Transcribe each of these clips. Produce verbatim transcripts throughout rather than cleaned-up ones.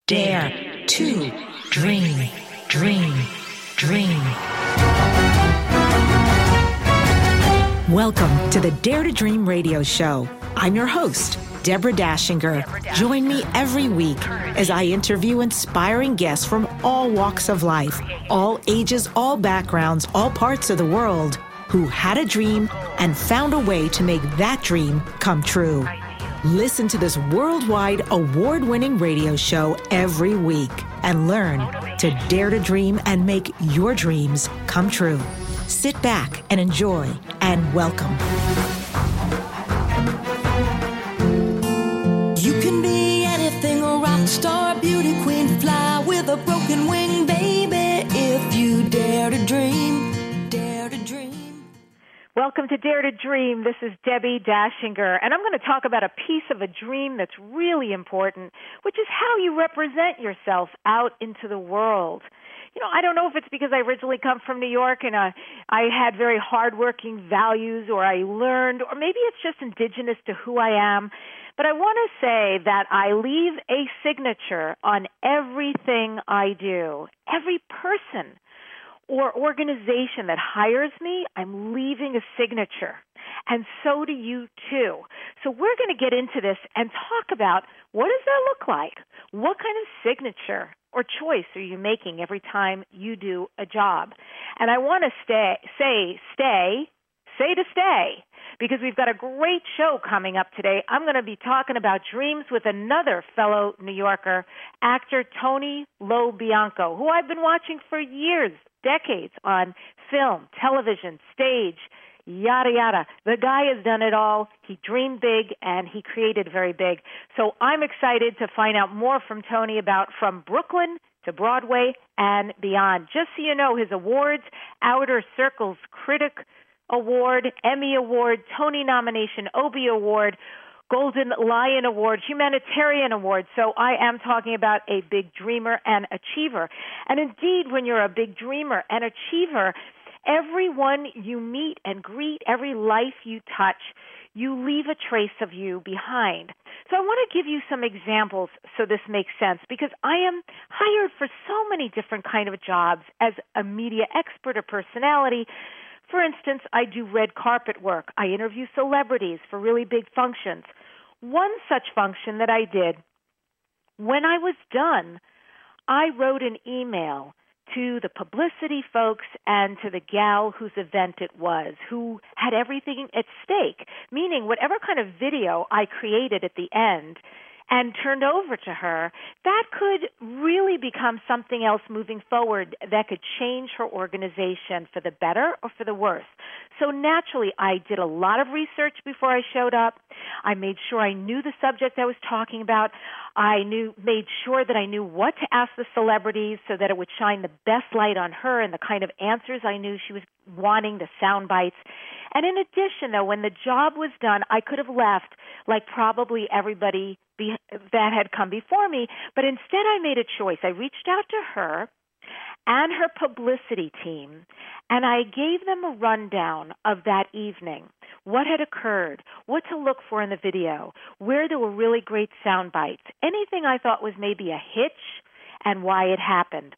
Dare to dream, dream, dream. Welcome to the Dare to Dream radio show. I'm your host, Deborah Dashinger. Join me every week as I interview inspiring guests from all walks of life, all ages, all backgrounds, all parts of the world, who had a dream and found a way to make that dream come true. Listen to this worldwide award-winning radio show every week and learn to dare to dream and make your dreams come true. Sit back and enjoy, and welcome. You can be anything, a rock star, beauty queen, fly with a broken wing, baby, if you dare to dream, dare to dream. Welcome to Dare to Dream. This is Debbie Dashinger, and I'm going to talk about a piece of a dream that's really important, which is how you represent yourself out into the world. You know, I don't know if it's because I originally come from New York and I, I had very hardworking values, or I learned, or maybe it's just indigenous to who I am, but I want to say that I leave a signature on everything I do. Every person or organization that hires me, I'm leaving a signature. And so do you too. So we're going to get into this and talk about, what does that look like? What kind of signature or choice are you making every time you do a job? And I want to stay, say, stay, say to stay, because we've got a great show coming up today. I'm going to be talking about dreams with another fellow New Yorker, actor Tony Lo Bianco, who I've been watching for years, decades, on film, television, stage, yada, yada. The guy has done it all. He dreamed big, and he created very big. So I'm excited to find out more from Tony about from Brooklyn to Broadway and beyond. Just so you know, his awards: Outer Circles Critic Award, Emmy Award, Tony nomination, Obie Award, Golden Lion Award, Humanitarian Award. So I am talking about a big dreamer and achiever. And indeed, when you're a big dreamer and achiever, everyone you meet and greet, every life you touch, you leave a trace of you behind. So I want to give you some examples so this makes sense, because I am hired for so many different kind of jobs as a media expert or personality. For instance, I do red carpet work. I interview celebrities for really big functions. One such function that I did, when I was done, I wrote an email to the publicity folks and to the gal whose event it was, who had everything at stake, meaning whatever kind of video I created at the end and turned over to her, that could really become something else moving forward that could change her organization for the better or for the worse. So naturally, I did a lot of research before I showed up. I made sure I knew the subject I was talking about. I knew, made sure that I knew what to ask the celebrities so that it would shine the best light on her and the kind of answers I knew she was wanting, the sound bites. And in addition, though, when the job was done, I could have left like probably everybody be, that had come before me, but instead I made a choice. I reached out to her and her publicity team, and I gave them a rundown of that evening, what had occurred, what to look for in the video, where there were really great sound bites, anything I thought was maybe a hitch, and why it happened.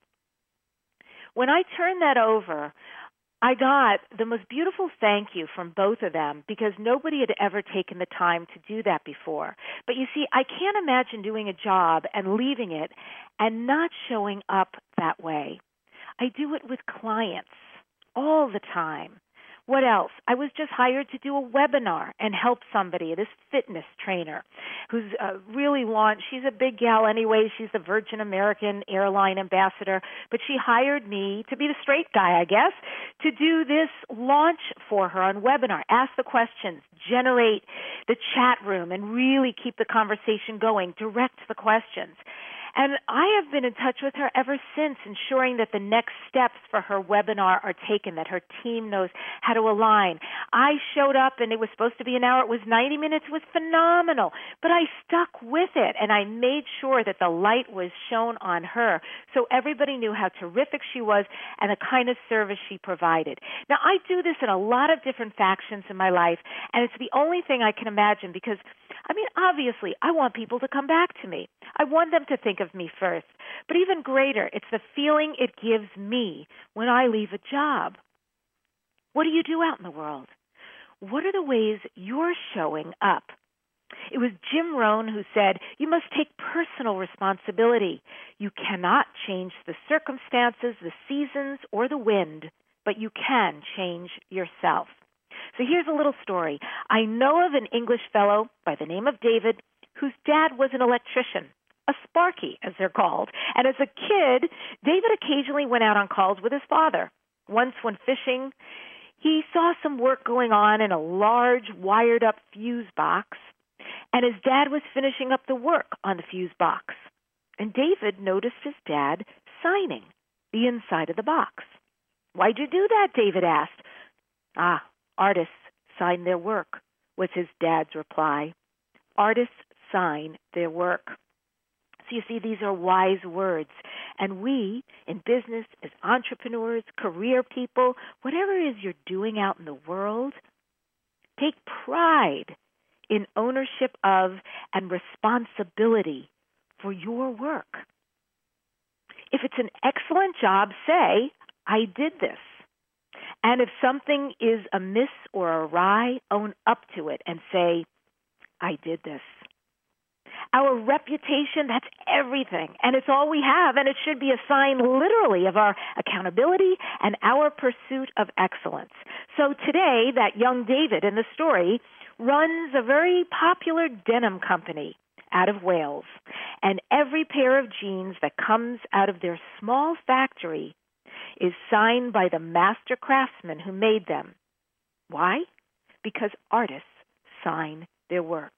When I turned that over, I got the most beautiful thank you from both of them, because nobody had ever taken the time to do that before. But you see, I can't imagine doing a job and leaving it and not showing up that way. I do it with clients all the time. What else? I was just hired to do a webinar and help somebody, this fitness trainer, who's uh, really launched. She's a big gal anyway. She's the Virgin American airline ambassador. But she hired me to be the straight guy, I guess, to do this launch for her on webinar, ask the questions, generate the chat room, and really keep the conversation going, direct the questions. And I have been in touch with her ever since, ensuring that the next steps for her webinar are taken, that her team knows how to align. I showed up, and it was supposed to be an hour. It was ninety minutes. It was phenomenal. But I stuck with it, and I made sure that the light was shown on her so everybody knew how terrific she was and the kind of service she provided. Now, I do this in a lot of different factions in my life, and it's the only thing I can imagine because, I mean, obviously, I want people to come back to me. I want them to think of me first. But even greater, it's the feeling it gives me when I leave a job. What do you do out in the world? What are the ways you're showing up? It was Jim Rohn who said, you must take personal responsibility. You cannot change the circumstances, the seasons, or the wind, but you can change yourself. So here's a little story. I know of an English fellow by the name of David whose dad was an electrician, a sparky, as they're called. And as a kid, David occasionally went out on calls with his father. Once when fishing, he saw some work going on in a large, wired-up fuse box, and his dad was finishing up the work on the fuse box. And David noticed his dad signing the inside of the box. Why'd you do that? David asked. Ah, artists sign their work, was his dad's reply. Artists sign their work. So you see, these are wise words. And we, in business, as entrepreneurs, career people, whatever it is you're doing out in the world, take pride in ownership of and responsibility for your work. If it's an excellent job, say, I did this. And if something is amiss or awry, own up to it and say, I did this. Our reputation, that's everything, and it's all we have, and it should be a sign literally of our accountability and our pursuit of excellence. So today, that young David in the story runs a very popular denim company out of Wales, and every pair of jeans that comes out of their small factory is signed by the master craftsman who made them. Why? Because artists sign their work.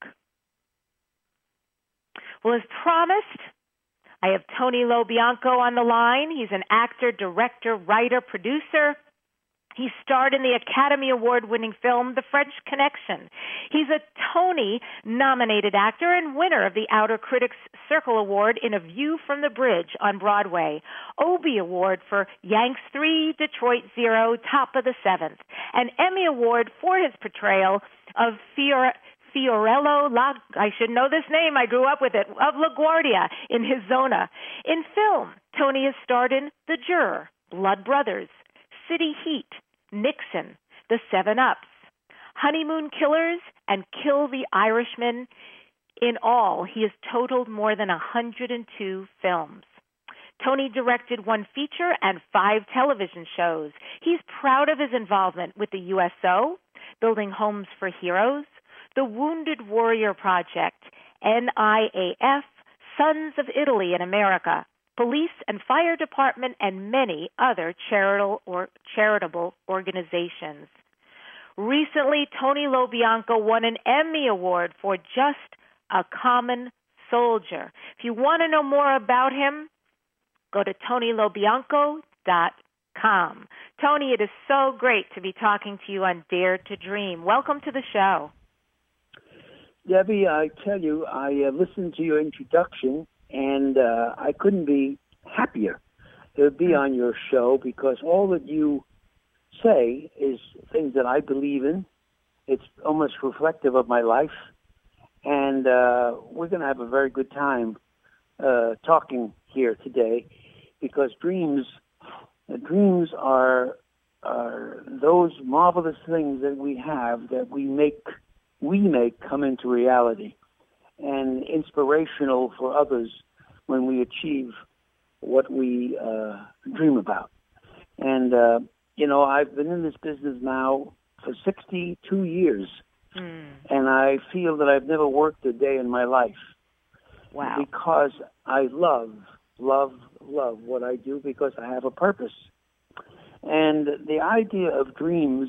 Well, as promised, I have Tony LoBianco on the line. He's an actor, director, writer, producer. He starred in the Academy Award-winning film, The French Connection. He's a Tony-nominated actor and winner of the Outer Critics Circle Award in A View from the Bridge on Broadway, Obie Award for Yanks three, Detroit zero, Top of the Seventh, an Emmy Award for his portrayal of Fiore, Fiorello, La, I should know this name, I grew up with it, of LaGuardia in his Zona. In film, Tony has starred in The Juror, Blood Brothers, City Heat, Nixon, The Seven Ups, Honeymoon Killers, and Kill the Irishman. In all, he has totaled more than one hundred two films. Tony directed one feature and five television shows. He's proud of his involvement with the U S O, Building Homes for Heroes, the Wounded Warrior Project, N I A F, Sons of Italy in America, Police and Fire Department, and many other charitable or charitable organizations. Recently, Tony LoBianco won an Emmy Award for Just a Common Soldier. If you want to know more about him, go to tony lobianco dot com. Tony, it is so great to be talking to you on Dare to Dream. Welcome to the show. Debbie, I tell you, I uh, listened to your introduction, and uh, I couldn't be happier to be on your show because all that you say is things that I believe in. It's almost reflective of my life, and uh, we're going to have a very good time uh, talking here today because dreams, uh, dreams are are those marvelous things that we have that we make we make come into reality and inspirational for others when we achieve what we uh, dream about. And, uh, you know, I've been in this business now for sixty-two years, mm. and I feel that I've never worked a day in my life. Wow. Because I love, love, love what I do because I have a purpose. And the idea of dreams,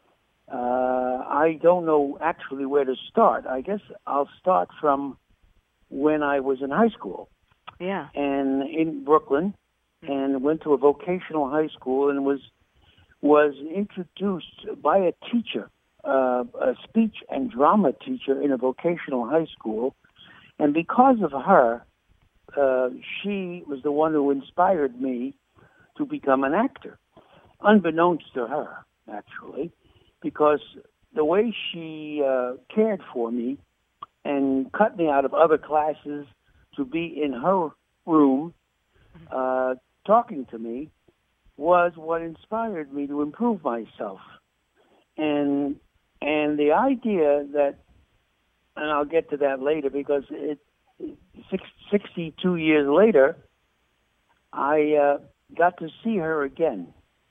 Uh, I don't know actually where to start. I guess I'll start from when I was in high school. Yeah. And in Brooklyn, and went to a vocational high school and was was introduced by a teacher, uh, a speech and drama teacher in a vocational high school. And because of her, uh, she was the one who inspired me to become an actor, unbeknownst to her, actually. Because the way she uh, cared for me and cut me out of other classes to be in her room uh, talking to me was what inspired me to improve myself. And and the idea that, and I'll get to that later because it, six, sixty-two years later, I uh, got to see her again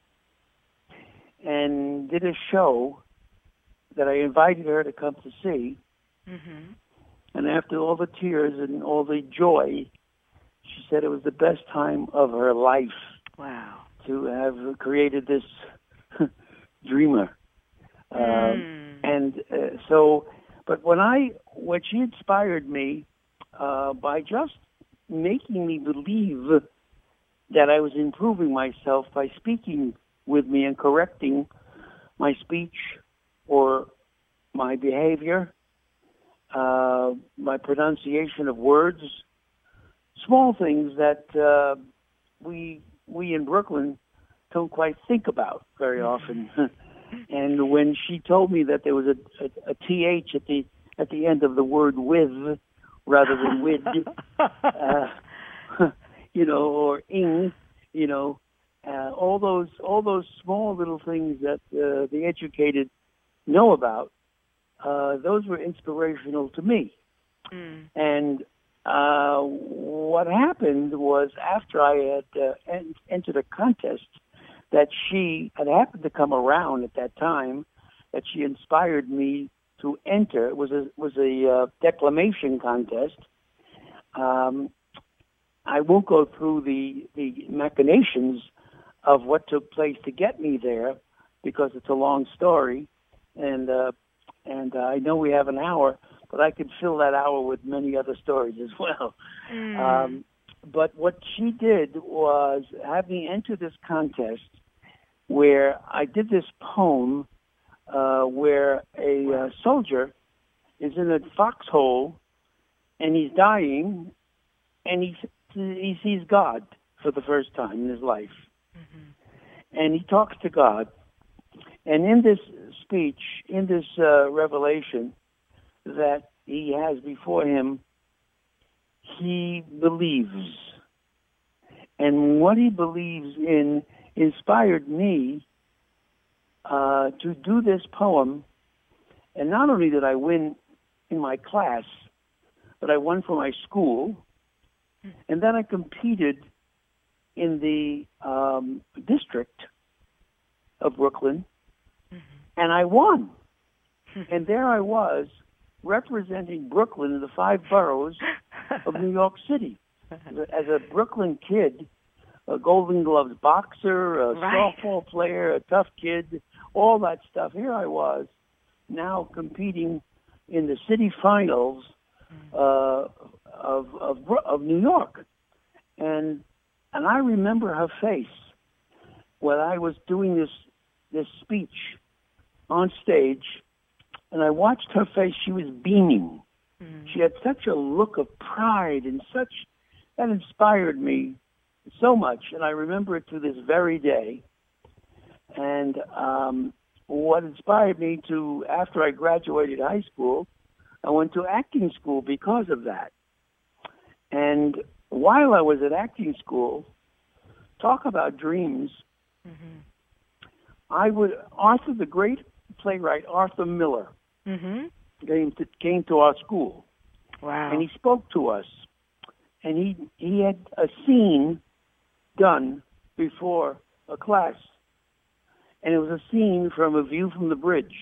and did a show that I invited her to come to see. Mm-hmm. And after all the tears and all the joy, she said it was the best time of her life. Wow. To have created this dreamer. Mm. Um, and uh, so, but when I, when she inspired me uh, by just making me believe that I was improving myself by speaking with me and correcting my speech or my behavior, uh, my pronunciation of words, small things that uh, we we in Brooklyn don't quite think about very often. And when she told me that there was a, a, a T H at the at the end of the word with rather than with, uh, you know, or ing, you know, uh, all those all those small little things that uh, the educated know about, uh, those were inspirational to me. Mm. And uh, what happened was after I had uh, en- entered a contest that she had happened to come around at that time, that she inspired me to enter. It was a was a uh, declamation contest. Um, I won't go through the the machinations of what took place to get me there because it's a long story, and uh, and uh, I know we have an hour, but I could fill that hour with many other stories as well. Mm. Um, but what she did was have me enter this contest where I did this poem uh, where a uh, soldier is in a foxhole and he's dying and he, he sees God for the first time in his life. Mm-hmm. And he talks to God. And in this speech, in this uh, revelation that he has before him, he believes. And what he believes in inspired me uh, to do this poem. And not only did I win in my class, but I won for my school. And then I competed in the um, district of Brooklyn, mm-hmm. and I won. And there I was representing Brooklyn in the five boroughs of New York City. As a Brooklyn kid, a Golden Gloves boxer, a right. softball player, a tough kid, all that stuff. Here I was now competing in the city finals uh, of, of of New York. And and I remember her face when I was doing this this speech on stage, and I watched her face. She was beaming. Mm. She had such a look of pride and such, that inspired me so much, and I remember it to this very day. And um, what inspired me to, after I graduated high school, I went to acting school because of that. And while I was at acting school, talk about dreams, mm-hmm. I would, Arthur, the great playwright, Arthur Miller, mm-hmm. came to, came to our school. Wow. And he spoke to us. And he he had a scene done before a class. And it was a scene from A View from the Bridge,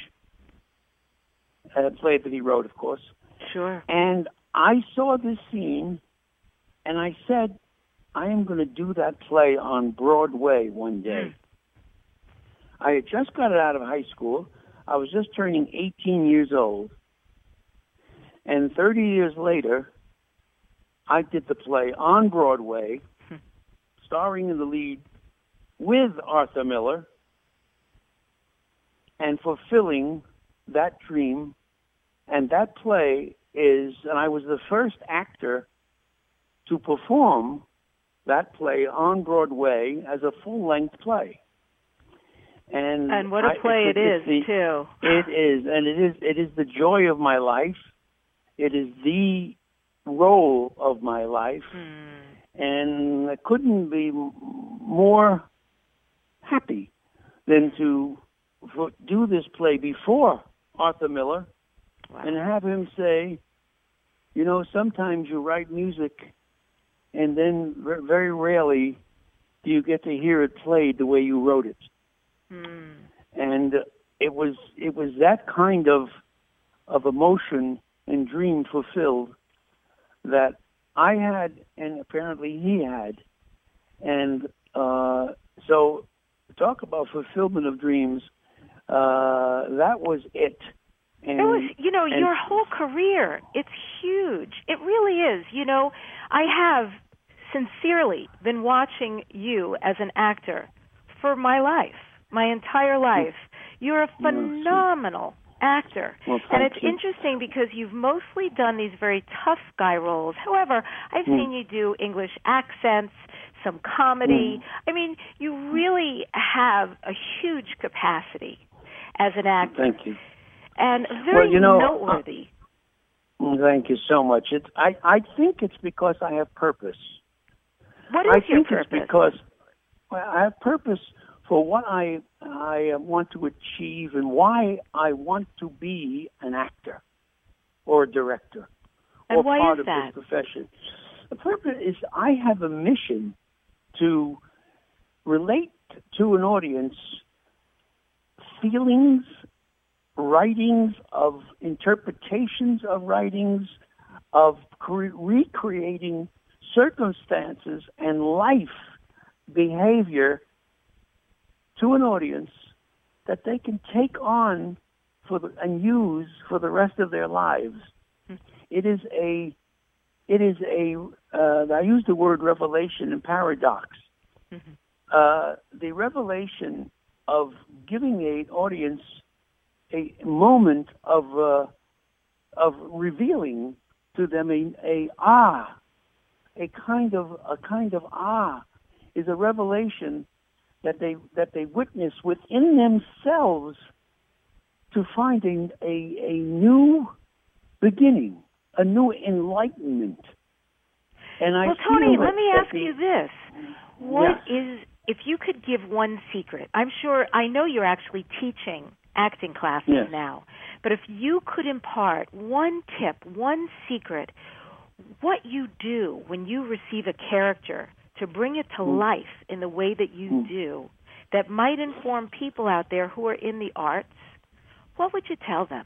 a play that he wrote, of course. Sure. And I saw this scene, and I said, I am going to do that play on Broadway one day. Mm. I had just got out of high school. I was just turning eighteen years old. And thirty years later, I did the play on Broadway, starring in the lead with Arthur Miller, and fulfilling that dream. And that play is, and I was the first actor to perform that play on Broadway as a full-length play. And, and what a play I, it it's, is, it's the, too. It is, and it is, it is the joy of my life. It is the role of my life. Mm. And I couldn't be more happy than to do this play before Arthur Miller. Wow. And have him say, you know, sometimes you write music and then very rarely do you get to hear it played the way you wrote it. Mm. And it was it was that kind of of emotion and dream fulfilled that I had, and apparently he had. And uh, so talk about fulfillment of dreams, uh, that was it. And, it was, you know, and, your whole career, it's huge. It really is. You know, I have sincerely been watching you as an actor for my life, my entire life. You're a phenomenal actor. Well, and it's you. interesting because you've mostly done these very tough guy roles. However, I've mm. seen you do English accents, some comedy. Mm. I mean, you really have a huge capacity as an actor. Thank you. And very well, you know, noteworthy. Uh, thank you so much. It's, I, I think it's because I have purpose. What is I your think purpose? It's because well, I have purpose for what I I want to achieve and why I want to be an actor or a director and or why part is of that? this profession. The purpose is I have a mission to relate to an audience feelings, writings of interpretations of writings, of cre- recreating circumstances and life behavior to an audience that they can take on for the, and use for the rest of their lives. Mm-hmm. It is a, it is a. Uh, I use the word revelation and paradox. Mm-hmm. Uh, the revelation of giving an audience a moment of uh, of revealing to them a, a ah, a kind of a kind of ah, is a revelation that they that they witness within themselves to finding a a new beginning, a new enlightenment. And I well, Tony, feel let me ask the, you this: What yes. is, if you could give one secret? I'm sure I know you're actually teaching acting classes yes. now, but if you could impart one tip, one secret, what you do when you receive a character to bring it to mm. life in the way that you mm. do, that might inform people out there who are in the arts, what would you tell them?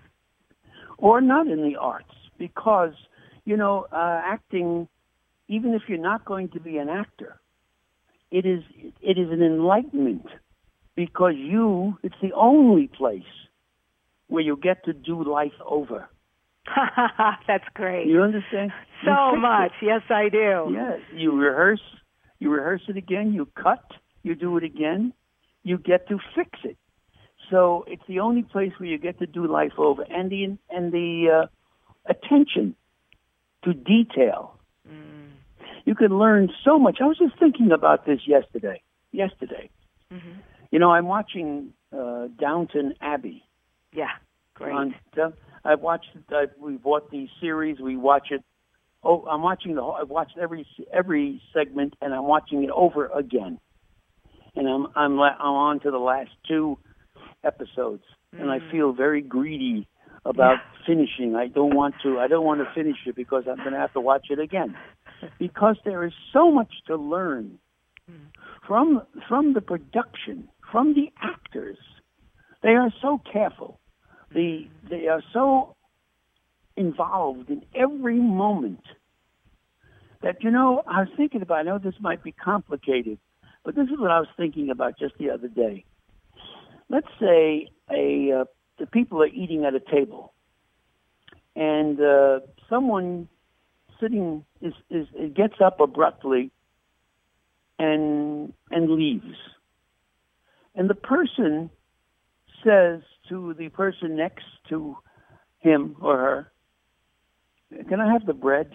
Or not in the arts, because, you know, uh, acting, even if you're not going to be an actor, it is it is an enlightenment, because you, it's the only place where you get to do life over. That's great. You understand? So you much. It. Yes, I do. Yes. You rehearse. You rehearse it again. You cut. You do it again. You get to fix it. So it's the only place where you get to do life over. And the, and the uh, attention to detail. Mm. You can learn so much. I was just thinking about this yesterday. Yesterday. Mm-hmm. You know, I'm watching uh, Downton Abbey. Yeah, great. On, uh, I've watched. Uh, we bought the series. We watch it. Oh, I'm watching the whole. I've watched every every segment, and I'm watching it over again. And I'm I'm I'm on to the last two episodes, mm. and I feel very greedy about yeah. finishing. I don't want to. I don't want to finish it because I'm going to have to watch it again, because there is so much to learn mm. from from the production, from the actors. They are so careful. The, they are so involved in every moment that, you know, I was thinking about, I know this might be complicated, but this is what I was thinking about just the other day. Let's say a uh, the people are eating at a table, and uh, someone sitting is, is gets up abruptly and and leaves. And the person says to the person next to him or her, "Can I have the bread?"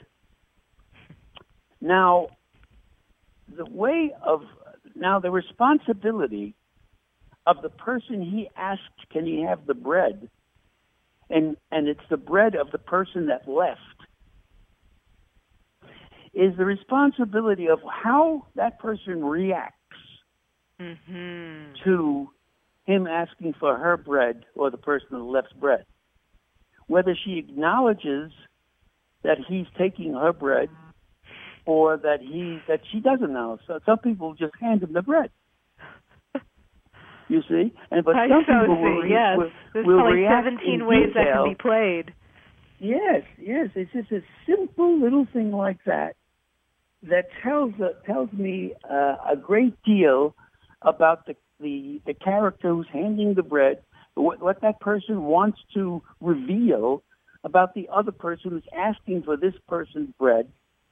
Now, the way of, now the responsibility of the person he asked, "Can he have the bread?" And, and it's the bread of the person that left, is the responsibility of how that person reacts mm-hmm. to him asking for her bread or the person who left's bread. Whether she acknowledges that he's taking her bread or that he that she doesn't know. So some people just hand him the bread. You see? And but I some so people see, will, re- yes. will, There's will probably react seventeen in ways detail. that can be played. Yes, yes. It's just a simple little thing like that that tells uh, tells me uh, a great deal about the, the the character who's handing the bread, what, what that person wants to reveal about the other person who's asking for this person's bread.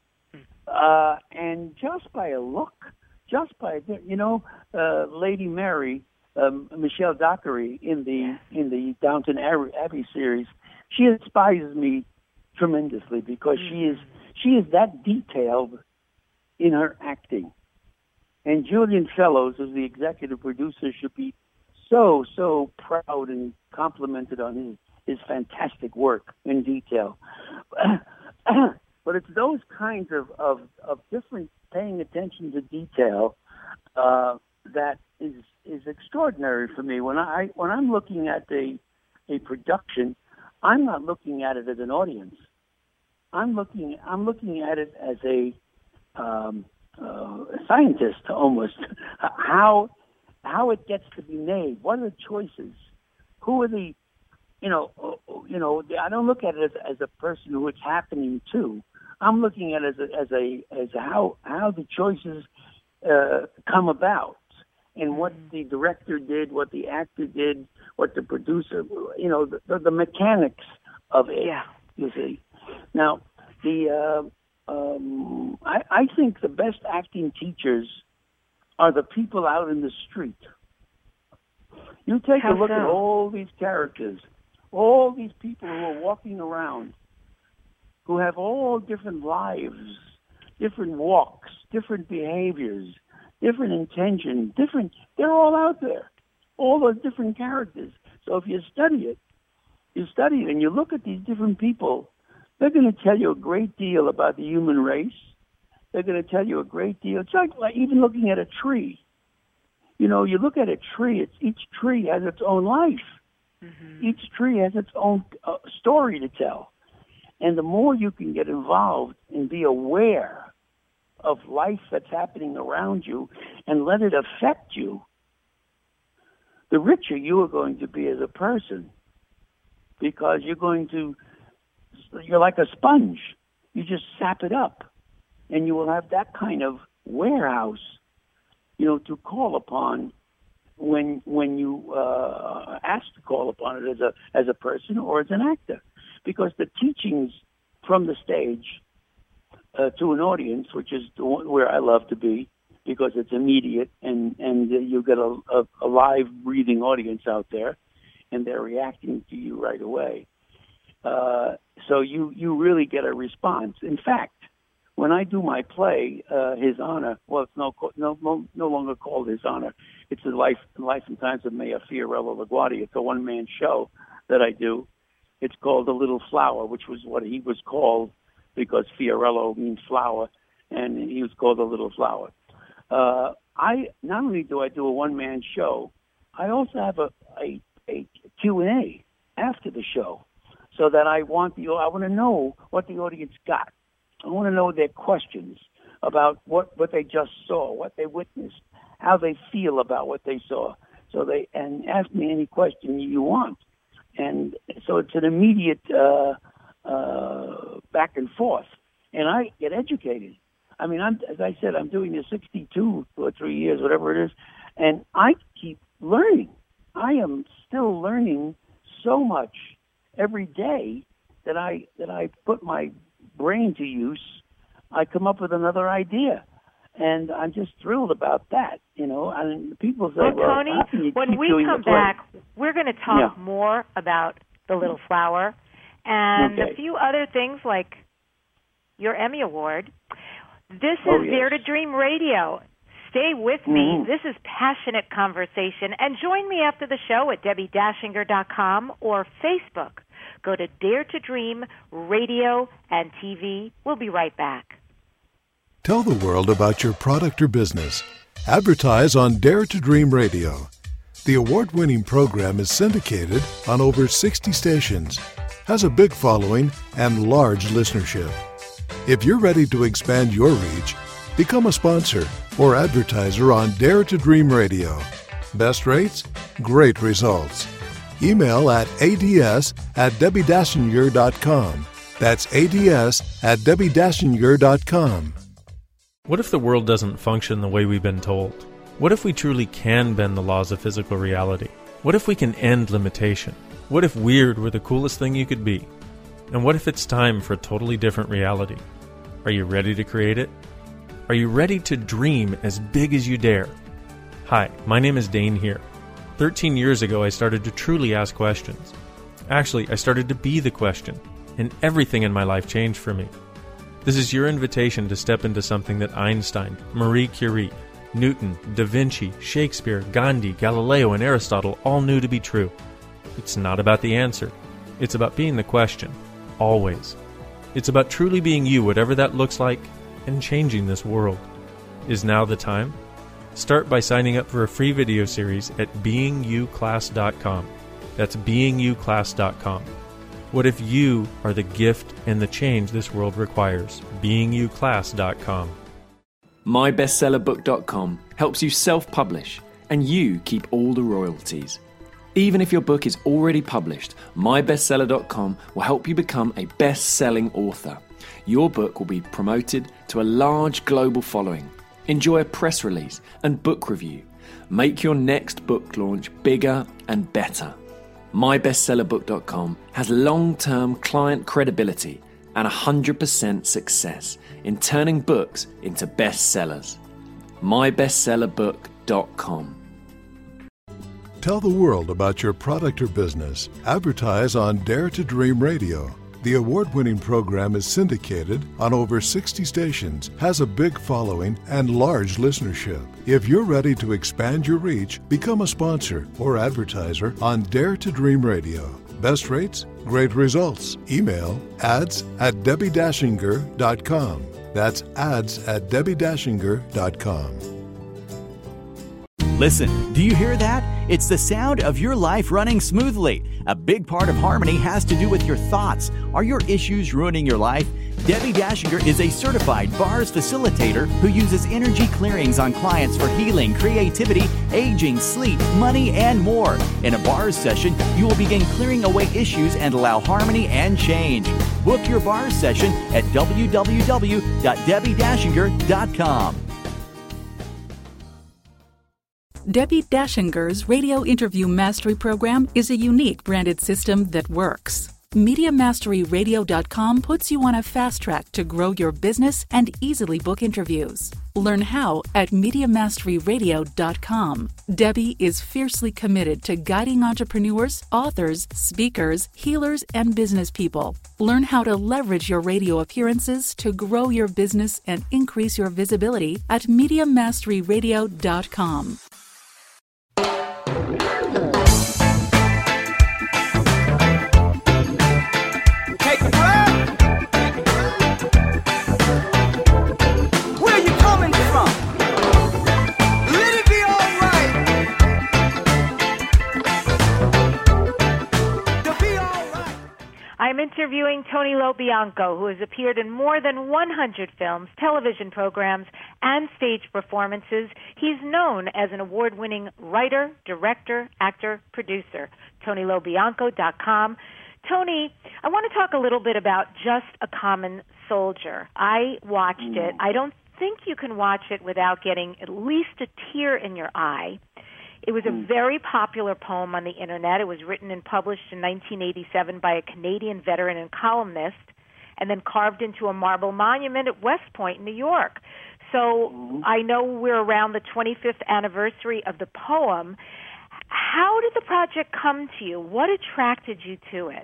Uh, and just by a look, just by, you know, uh, Lady Mary, um, Michelle Dockery in the in the Downton Abbey series, she inspires me tremendously because mm-hmm. she is she is that detailed in her acting. And Julian Fellows, as the executive producer, should be so, so proud and complimented on his, his fantastic work in detail. But it's those kinds of, of, of different paying attention to detail uh, that is is extraordinary for me. When I when I'm looking at a a production, I'm not looking at it as an audience. I'm looking I'm looking at it as a um, uh, scientist almost. how how it gets to be made. What are the choices? Who are the you know you know I don't look at it as, as a person who it's happening to. I'm looking at it as a, as a as a how how the choices uh, come about, and what the director did, what the actor did, what the producer, you know, the, the, the mechanics of it. Yeah. You see, now the uh, um, I, I think the best acting teachers are the people out in the street. You take How a look so? at all these characters, all these people who are walking around, who have all different lives, different walks, different behaviors, different intentions, different, they're all out there, all those different characters. So if you study it, you study it and you look at these different people, they're going to tell you a great deal about the human race. They're going to tell you a great deal. It's like, like even looking at a tree. You know, you look at a tree, it's, each tree has its own life. Mm-hmm. Each tree has its own uh, story to tell. And the more you can get involved and be aware of life that's happening around you and let it affect you, the richer you are going to be as a person, because you're going to, you're like a sponge. You just sap it up, and you will have that kind of warehouse, you know, to call upon when when you uh, ask to call upon it as a as a person or as an actor. Because the teachings from the stage uh, to an audience, which is the one where I love to be, because it's immediate and, and you get a, a, a live, breathing audience out there, and they're reacting to you right away. Uh, so you, you really get a response. In fact, when I do my play, uh, His Honor, well, it's no, no, no, no longer called His Honor. It's the Life, Life and Times of Mayor Fiorello LaGuardia. It's a one-man show that I do. It's called The Little Flower, which was what he was called because Fiorello means flower, and he was called The Little Flower. Uh, I not only do I do a one-man show, I also have a, a, a Q and A after the show, so that I want the I want to know what the audience got. I want to know their questions about what, what they just saw, what they witnessed, how they feel about what they saw. So they and ask me any question you want. And so it's an immediate uh, uh, back and forth, and I get educated. I mean, I'm, as I said, I'm doing this sixty-two or three years, whatever it is, and I keep learning. I am still learning so much every day that I that I put my brain to use. I come up with another idea. And I'm just thrilled about that, you know. And people say, well, well, Tony, how can you when keep we doing come the play? back, we're going to talk Yeah. more about The Little Flower and Okay. a few other things like your Emmy Award. This Oh, is yes. Dare to Dream Radio. Stay with me. Mhm. This is Passionate Conversation. And join me after the show at debbie dashinger dot com or Facebook. Go to Dare to Dream Radio and T V. We'll be right back. Tell the world about your product or business. Advertise on Dare to Dream Radio. The award-winning program is syndicated on over sixty stations, has a big following, and large listenership. If you're ready to expand your reach, become a sponsor or advertiser on Dare to Dream Radio. Best rates? Great results. Email at ads at debbie dachinger dot com. That's ads at debbie dachinger dot com. What if the world doesn't function the way we've been told? What if we truly can bend the laws of physical reality? What if we can end limitation? What if weird were the coolest thing you could be? And what if it's time for a totally different reality? Are you ready to create it? Are you ready to dream as big as you dare? Hi, my name is Dane here. Thirteen years ago, I started to truly ask questions. Actually, I started to be the question, and everything in my life changed for me. This is your invitation to step into something that Einstein, Marie Curie, Newton, Da Vinci, Shakespeare, Gandhi, Galileo, and Aristotle all knew to be true. It's not about the answer. It's about being the question, always. It's about truly being you, whatever that looks like, and changing this world. Is now the time? Start by signing up for a free video series at being you class dot com. That's being you class dot com. What if you are the gift and the change this world requires? being you class dot com. my bestseller book dot com helps you self-publish, and you keep all the royalties. Even if your book is already published, my bestseller dot com will help you become a best-selling author. Your book will be promoted to a large global following. Enjoy a press release and book review. Make your next book launch bigger and better. my bestseller book dot com has long-term client credibility and one hundred percent success in turning books into bestsellers. my bestseller book dot com. Tell the world about your product or business. Advertise on Dare to Dream Radio. The award-winning program is syndicated on over sixty stations, has a big following, and large listenership. If you're ready to expand your reach, become a sponsor or advertiser on Dare to Dream Radio. Best rates? Great results. Email ads at debbie dachinger dot com. That's ads at debbie dachinger dot com. Listen, do you hear that? It's the sound of your life running smoothly. A big part of harmony has to do with your thoughts. Are your issues ruining your life? Debbie Dachinger is a certified bars facilitator who uses energy clearings on clients for healing, creativity, aging, sleep, money, and more. In a bars session, you will begin clearing away issues and allow harmony and change. Book your bars session at w w w dot debbie dachinger dot com. Debbie Dachinger's Radio Interview Mastery Program is a unique branded system that works. Media Mastery Radio dot com puts you on a fast track to grow your business and easily book interviews. Learn how at Media Mastery Radio dot com. Debbie is fiercely committed to guiding entrepreneurs, authors, speakers, healers, and business people. Learn how to leverage your radio appearances to grow your business and increase your visibility at Media Mastery Radio dot com. I'm interviewing Tony LoBianco, who has appeared in more than one hundred films, television programs, and stage performances. He's known as an award-winning writer, director, actor, producer. Tony Lo Bianco dot com. Tony, I want to talk a little bit about Just a Common Soldier. I watched mm. it. I don't think you can watch it without getting at least a tear in your eye. It was a very popular poem on the Internet. It was written and published in nineteen eighty-seven by a Canadian veteran and columnist, and then carved into a marble monument at West Point, New York. So mm-hmm. I know we're around the twenty-fifth anniversary of the poem. How did the project come to you? What attracted you to it?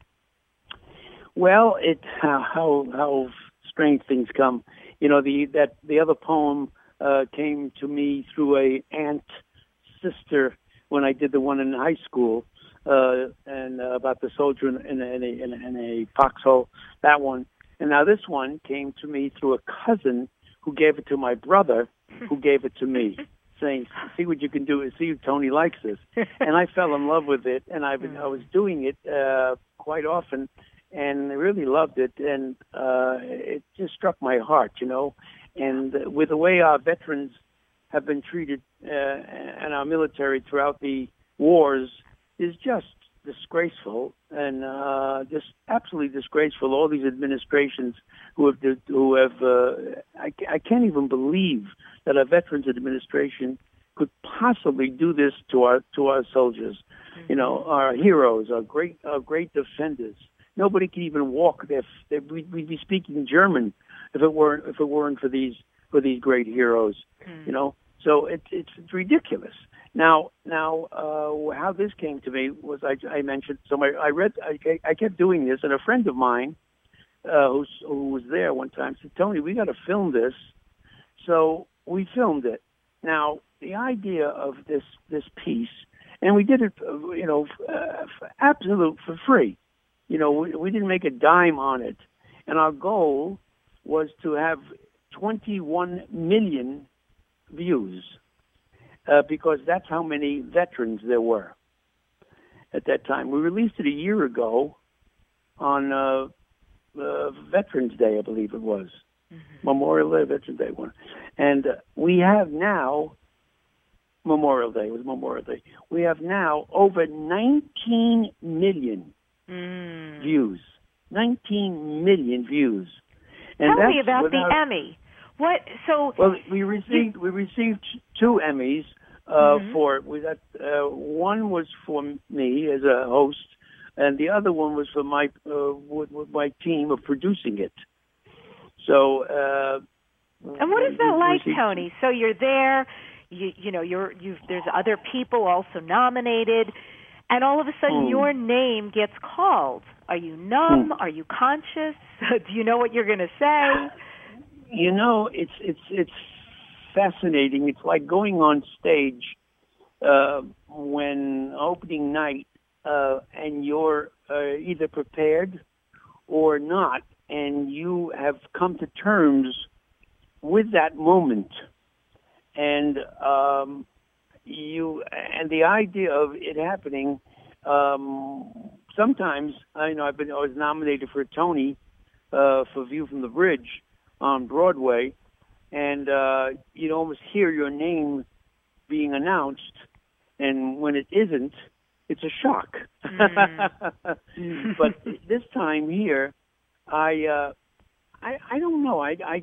Well, it how how, how strange things come. You know, the that the other poem uh, came to me through a aunt sister when I did the one in high school, uh, and uh, about the soldier in, in, a, in, a, in a foxhole, that one. And now this one came to me through a cousin who gave it to my brother, who gave it to me, saying, "See what you can do. See if Tony likes this." And I fell in love with it, and I've been, I was doing it uh, quite often, and I really loved it, and uh, it just struck my heart, you know. And with the way our veterans have been treated uh, and our military throughout the wars is just disgraceful, and uh, just absolutely disgraceful. All these administrations who have who have uh, I, I can't even believe that a Veterans Administration could possibly do this to our to our soldiers. Mm-hmm. You know, our heroes, our great our great defenders. Nobody can even walk. If we'd, we'd be speaking German if it weren't if it weren't for these for these great heroes. Mm-hmm. You know, so it, it's it's ridiculous. Now, now, uh, how this came to me was I, I mentioned. So I, I read. I, I kept doing this, and a friend of mine uh, who, who was there one time said, "Tony, we got to film this." So we filmed it. Now, the idea of this this piece, and we did it, you know, uh, for absolute for free. You know, we, we didn't make a dime on it, and our goal was to have twenty-one million views. Uh, because that's how many veterans there were at that time. We released it a year ago on uh, uh, Veterans Day, I believe it was. Mm-hmm. Memorial Day, Veterans Day one. And uh, we have now, Memorial Day, it was Memorial Day. We have now over nineteen million mm. views. nineteen million views. And Tell me about without, the Emmy. What? So well, we received we received two Emmys uh, mm-hmm. for it. We got uh, one was for me as a host, and the other one was for my uh, with, with my team of producing it. So. Uh, and what is that like, received, Tony? So you're there, you you know you're you there's other people also nominated, and all of a sudden mm. your name gets called. Are you numb? Mm. Are you conscious? Do you know what you're going to say? You know, it's it's it's fascinating. It's like going on stage uh, when opening night, uh, and you're uh, either prepared or not, and you have come to terms with that moment, and um, you and the idea of it happening. Um, sometimes, I know I've been I was nominated for a Tony uh, for View from the Bridge on Broadway, and uh, you'd almost hear your name being announced, and when it isn't, it's a shock. Mm. But this time here, I, uh, I, I don't know. I, I,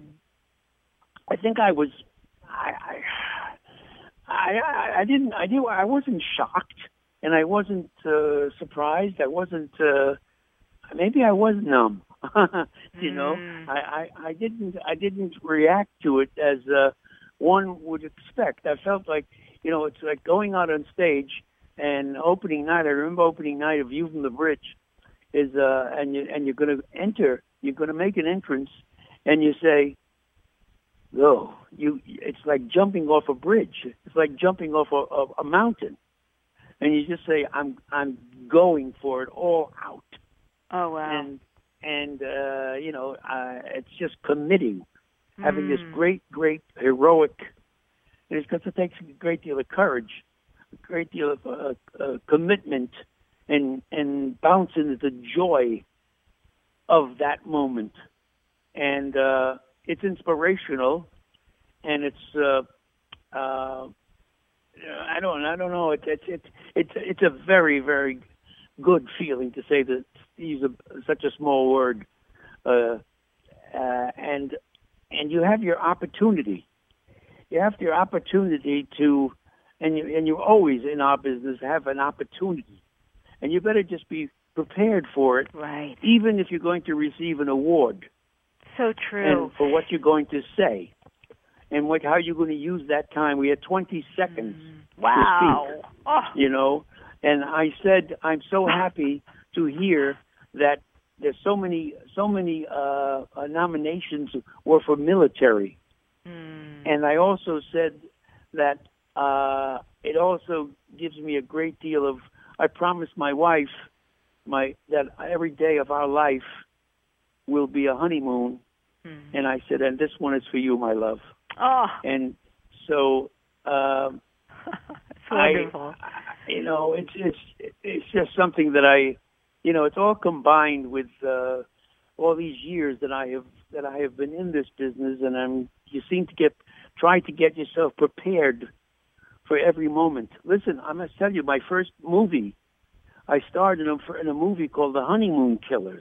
I think I was, I, I, I, I didn't, I did, I wasn't shocked, and I wasn't uh, surprised. I wasn't. Uh, maybe I was numb. you know, mm. I, I, I didn't I didn't react to it as uh, one would expect. I felt like, you know, it's like going out on stage and opening night. I remember opening night of View from the Bridge is uh, and you and you're going to enter. You're going to make an entrance, and you say, "Oh, you!" It's like jumping off a bridge. It's like jumping off a, a, a mountain, and you just say, "I'm I'm going for it all out." Oh wow! And And, uh, you know, uh, it's just committing, having mm. this great, great, heroic, and it's going to take a great deal of courage, a great deal of uh, uh, commitment, and and bounce into the joy of that moment. And uh, it's inspirational, and it's, uh, uh, I don't I don't know, it's, it's, it's, it's, it's a very, very good feeling, to say that, use a, such a small word, uh, uh, and and you have your opportunity. You have your opportunity to, and you and you always in our business have an opportunity, and you better just be prepared for it. Right. Even if you're going to receive an award. So true. And for what you're going to say, and what how you're going to use that time. We had twenty seconds. Mm. Wow. To speak, oh. You know, and I said I'm so happy to hear that there's so many, so many uh, uh, nominations were for military, mm. and I also said that uh, it also gives me a great deal of. I promised my wife, my that every day of our life will be a honeymoon, Mm-hmm. And I said, and this one is for you, my love. Oh. And so, um, it's wonderful. I, you know, it's it's it's just something that I, you know, it's all combined with uh, all these years that I have that I have been in this business, and I'm you seem to get try to get yourself prepared for every moment. Listen, I must tell you, my first movie, I starred in a, in a movie called The Honeymoon Killers.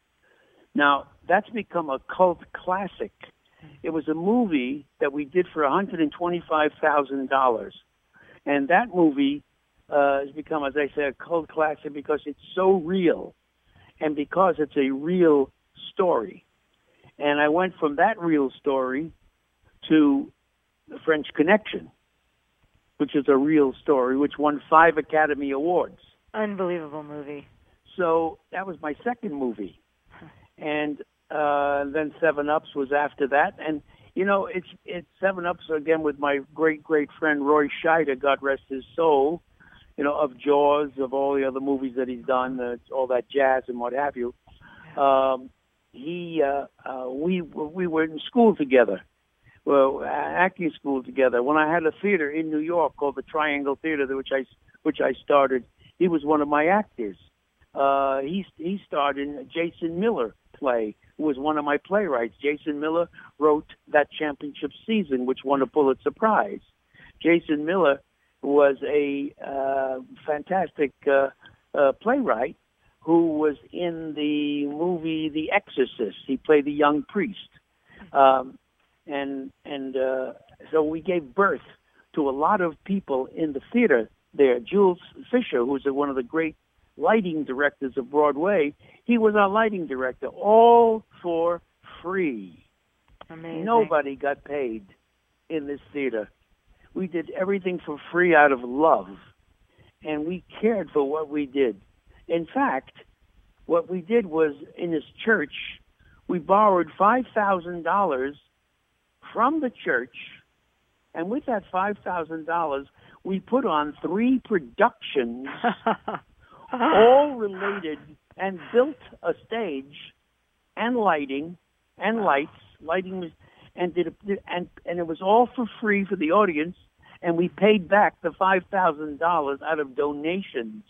Now, that's become a cult classic. It was a movie that we did for one hundred twenty-five thousand dollars. And that movie uh, has become, as I say, a cult classic because it's so real and because it's a real story. And I went from that real story to The French Connection, which is a real story, which won five Academy Awards. Unbelievable movie. So that was my second movie. And uh, then Seven Ups was after that. And, you know, it's it's Seven Ups, again, with my great, great friend Roy Scheider, God rest his soul, you know, of Jaws, of all the other movies that he's done, uh, all that jazz and what have you. Um, he, uh, uh, we, we were in school together. Well, acting school together. When I had a theater in New York called the Triangle Theater, which I which I started, he was one of my actors. Uh, he he starred in a Jason Miller play, who was one of my playwrights. Jason Miller wrote That Championship Season, which won a Pulitzer Prize. Jason Miller was a uh, fantastic uh, uh, playwright who was in the movie The Exorcist. He played the young priest. Um, And and uh, so we gave birth to a lot of people in the theater there. Jules Fisher, who's one of the great lighting directors of Broadway, he was our lighting director, all for free. Amazing. Nobody got paid in this theater. We did everything for free out of love, and we cared for what we did. In fact, what we did was, in this church, we borrowed five thousand dollars from the church, and with that five thousand dollars, we put on three productions, all related, and built a stage, and lighting, and lights, lighting, and did a, and and it was all for free for the audience, and we paid back the five thousand dollars out of donations.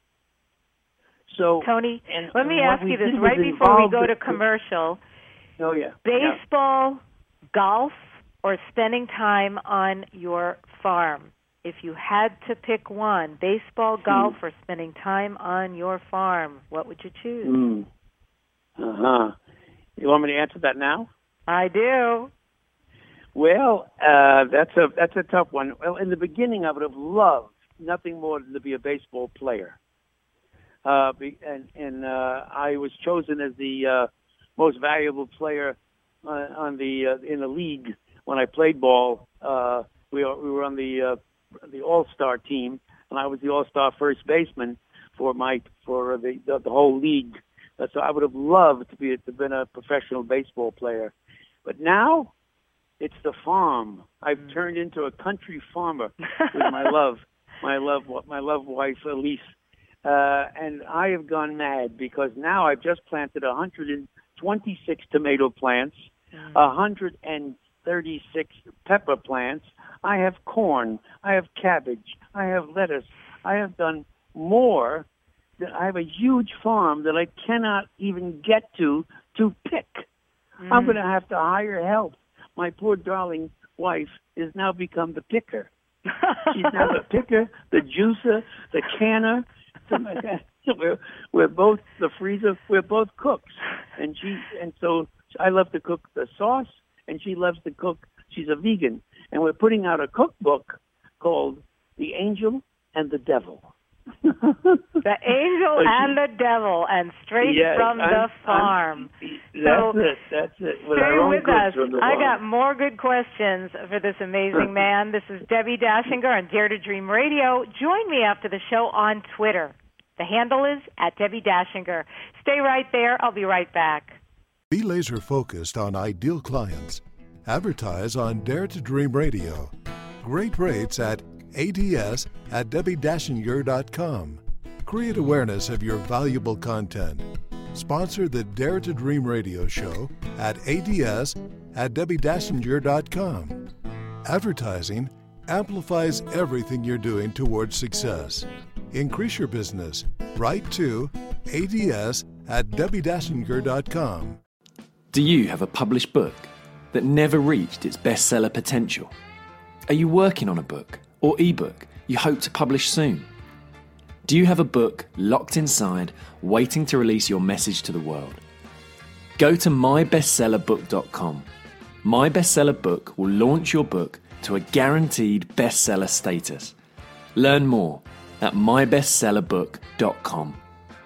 So, Tony, and, let me and ask you this right before we go to commercial. Oh yeah, baseball. Yeah. Golf or spending time on your farm? If you had to pick one, baseball, golf, hmm. or spending time on your farm, what would you choose? Mm. Uh-huh. You want me to answer that now? I do. Well, uh, that's a that's a tough one. Well, in the beginning, I would have loved nothing more than to be a baseball player. Uh, be, and and uh, I was chosen as the uh, most valuable player Uh, on the uh, in the league when I played ball. Uh, we were, we were on the uh, the All-Star team, and I was the All-Star first baseman for my for the the, the whole league. Uh, so I would have loved to be to been a professional baseball player, but now it's the farm. I've mm. turned into a country farmer with my love, my love, my love wife Elise, uh, and I have gone mad because now I've just planted one hundred twenty-six tomato plants. one hundred thirty-six pepper plants. I have corn. I have cabbage. I have lettuce. I have done more. I have a huge farm that I cannot even get to to pick. Mm. I'm going to have to hire help. My poor darling wife has now become the picker. She's now the picker, the juicer, the canner. We're, we're both the freezer. We're both cooks, and she and so. I love to cook the sauce, and she loves to cook. She's a vegan. And we're putting out a cookbook called The Angel and the Devil. The Angel she, and the Devil, and straight yes, from I'm, the farm. I'm, that's so it. That's it. With stay our own with us. I farm. got more good questions for this amazing man. This is Debbie Dashinger on Dare to Dream Radio. Join me after the show on Twitter. The handle is at Debbie Dashinger. Stay right there. I'll be right back. Be laser focused on ideal clients. Advertise on Dare to Dream Radio. Great rates at ads at debbie dashinger dot com. Create awareness of your valuable content. sponsor the Dare to Dream radio show at ads at debbie dachinger dot com. Advertising amplifies everything you're doing towards success. Increase your business. Write to ads at debbie dachinger dot com. Do you have a published book that never reached its bestseller potential? Are you working on a book or ebook you hope to publish soon? Do you have a book locked inside, waiting to release your message to the world? Go to my bestseller book dot com. My Bestseller Book will launch your book to a guaranteed bestseller status. Learn more at my bestseller book dot com.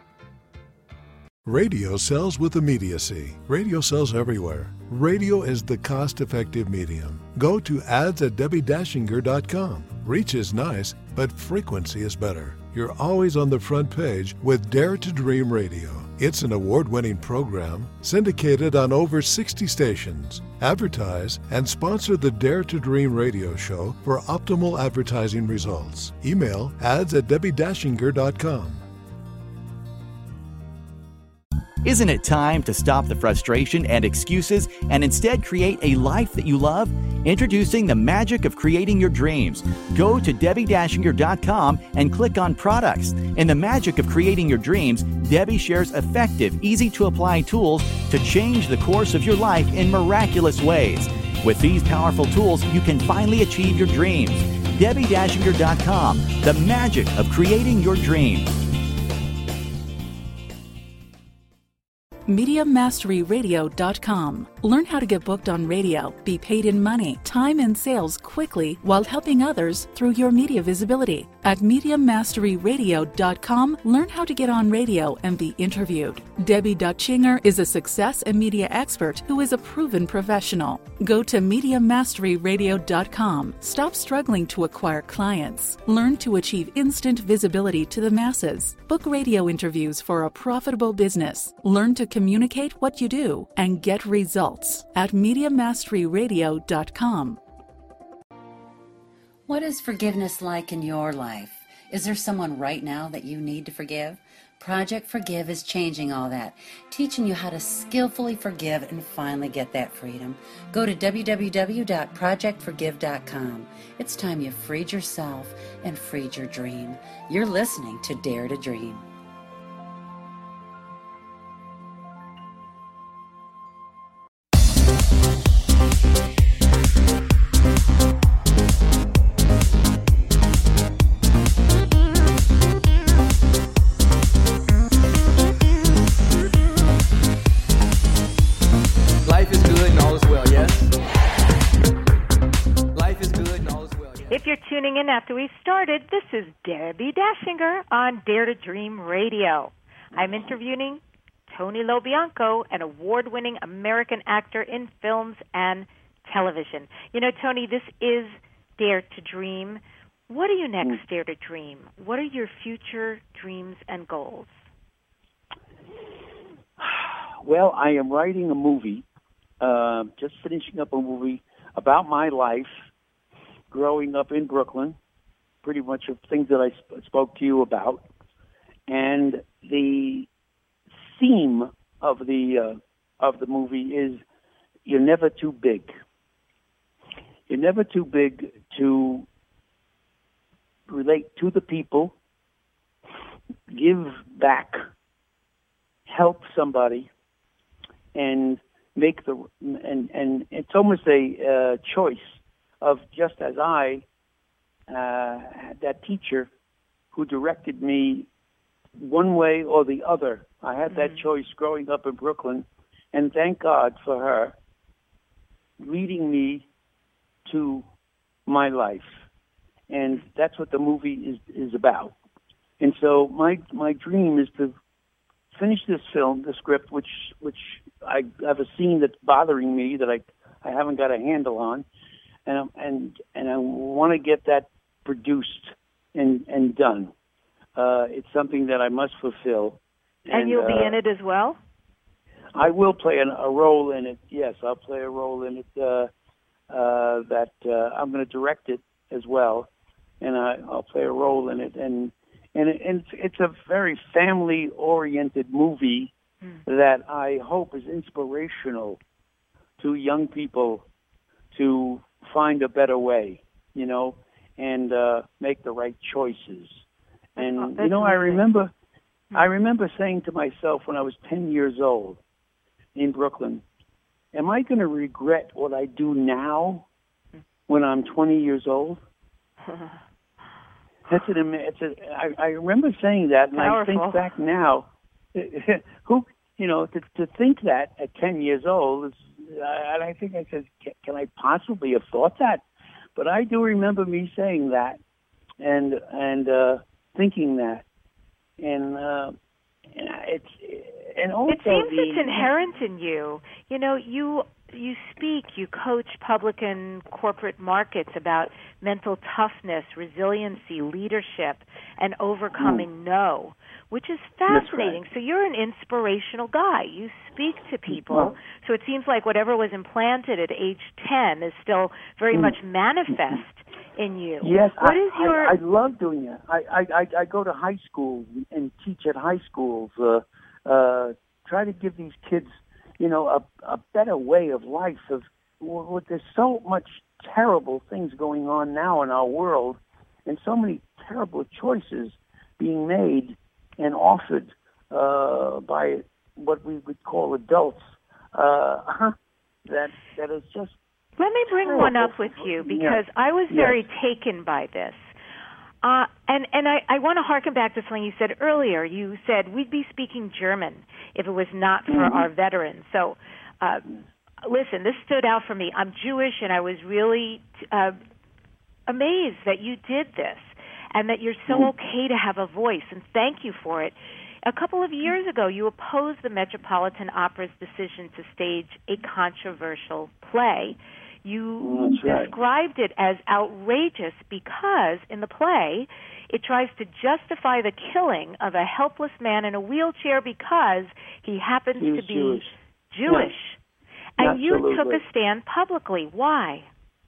Radio sells with immediacy. Radio sells everywhere. Radio is the cost-effective medium. Go to ads at debbie dachinger dot com. Reach is nice, but frequency is better. You're always on the front page with Dare to Dream Radio. It's an award-winning program syndicated on over sixty stations. Advertise and sponsor the Dare to Dream radio show for optimal advertising results. Email ads at debbie dachinger dot com. Isn't it time to stop the frustration and excuses and instead create a life that you love? Introducing the magic of creating your dreams. Go to debbie dachinger dot com and click on products. In the magic of creating your dreams, Debbie shares effective, easy-to-apply tools to change the course of your life in miraculous ways. With these powerful tools, you can finally achieve your dreams. debbie dachinger dot com, the magic of creating your dreams. media mastery radio dot com. Learn how to get booked on radio, be paid in money, time, and sales quickly while helping others through your media visibility. At media mastery radio dot com, learn how to get on radio and be interviewed. Debbie Dachinger is a success and media expert who is a proven professional. Go to media mastery radio dot com. Stop struggling to acquire clients. Learn to achieve instant visibility to the masses. Book radio interviews for a profitable business. Learn to communicate what you do and get results at media mastery radio dot com. What is forgiveness like in your life? Is there someone right now that you need to forgive? Project Forgive is changing all that, teaching you how to skillfully forgive and finally get that freedom. Go to w w w dot project forgive dot com. It's time you freed yourself and freed your dream. You're listening to Dare to Dream. Tuning in after we've started, this is Debbie Dachinger on Dare to Dream Radio. I'm interviewing Tony LoBianco, an award-winning American actor in films and television. You know, Tony, this is Dare to Dream. What are you next, mm. Dare to Dream? What are your future dreams and goals? Well, I am writing a movie, uh, just finishing up a movie about my life growing up in Brooklyn, pretty much of things that I sp- spoke to you about. And the theme of the uh, of the movie is you're never too big. You're never too big to relate to the people, give back, help somebody, and make the and and it's almost a uh, choice of just as I uh, had that teacher who directed me one way or the other. I had that mm-hmm. choice growing up in Brooklyn, and thank God for her leading me to my life. And that's what the movie is, is about. And so my my dream is to finish this film, the script, which which I have a scene that's bothering me that I, I haven't got a handle on. And and and I want to get that produced and and done. Uh, it's something that I must fulfill. And, and you'll uh, be in it as well? I will play an, a role in it. Yes, I'll play a role in it. Uh, uh, that uh, I'm going to direct it as well, and I, I'll play a role in it. And and, it, and it's, it's a very family-oriented movie mm. that I hope is inspirational to young people to find a better way, you know, and uh, make the right choices. And, oh, you know, amazing. I remember, I remember saying to myself when I was ten years old in Brooklyn, am I going to regret what I do now when I'm twenty years old? That's an, it's a, I, I remember saying that, and Powerful. I think back now, who, you know, to, to think that at ten years old, is, uh, and I think I said, can, can I possibly have thought that? But I do remember me saying that, and and uh, thinking that, and uh, it's and also it seems the, it's inherent in you. You know, you you speak, you coach public and corporate markets about mental toughness, resiliency, leadership, and overcoming mm. no, which is fascinating. Right. So you're an inspirational guy. You speak to people. Well, so it seems like whatever was implanted at age ten is still very mm. much manifest in you. Yes, what I, is your... I, I love doing that. I, I, I go to high schools and teach at high schools, uh, uh, try to give these kids, you know, a, a better way of life. Of well, there's so much terrible things going on now in our world, and so many terrible choices being made and offered uh, by what we would call adults. Uh, that that is just. Let me bring terrible. one up with you because yes. I was very yes. taken by this. Uh, and and I, I want to harken back to something you said earlier. You said we'd be speaking German if it was not for mm-hmm. our veterans. So, uh, listen, this stood out for me. I'm Jewish, and I was really uh, amazed that you did this and that you're so mm-hmm. okay to have a voice, and thank you for it. A couple of years ago, you opposed the Metropolitan Opera's decision to stage a controversial play. You right. described it as outrageous because in the play it tries to justify the killing of a helpless man in a wheelchair because he happens he to be Jewish. Jewish. Yeah. And Absolutely. you took a stand publicly. Why?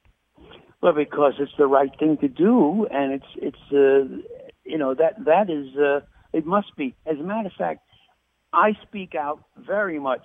Well, because it's the right thing to do, and it's it's uh, you know that that is uh, it must be. As a matter of fact, I speak out very much